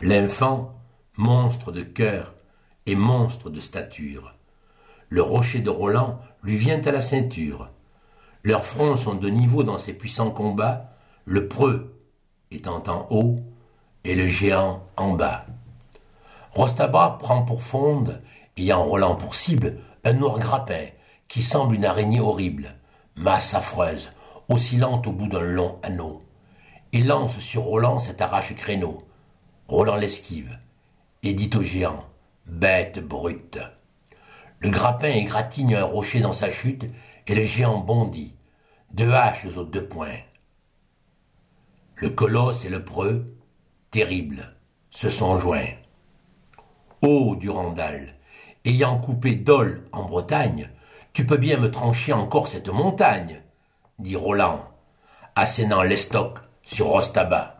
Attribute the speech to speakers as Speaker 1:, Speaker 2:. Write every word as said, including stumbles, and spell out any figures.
Speaker 1: L'infant, monstre de cœur et monstre de stature, le rocher de Roland lui vient à la ceinture. Leurs fronts sont de niveau dans ces puissants combats, le preux étant en haut et le géant en bas. Rostaba prend pour fonde, ayant Roland pour cible, un noir grappin qui semble une araignée horrible, masse affreuse, oscillante au bout d'un long anneau. Il lance sur Roland cet arrache-créneau. Roland l'esquive et dit au géant « Bête brute !» Le grappin égratigne un rocher dans sa chute et le géant bondit, deux haches aux deux poings. Le colosse et le preux, terribles, se sont joints. Ô Durandal, ayant coupé Dol en Bretagne, tu peux bien me trancher encore cette montagne, dit Roland, assénant l'estoc sur Rostaba.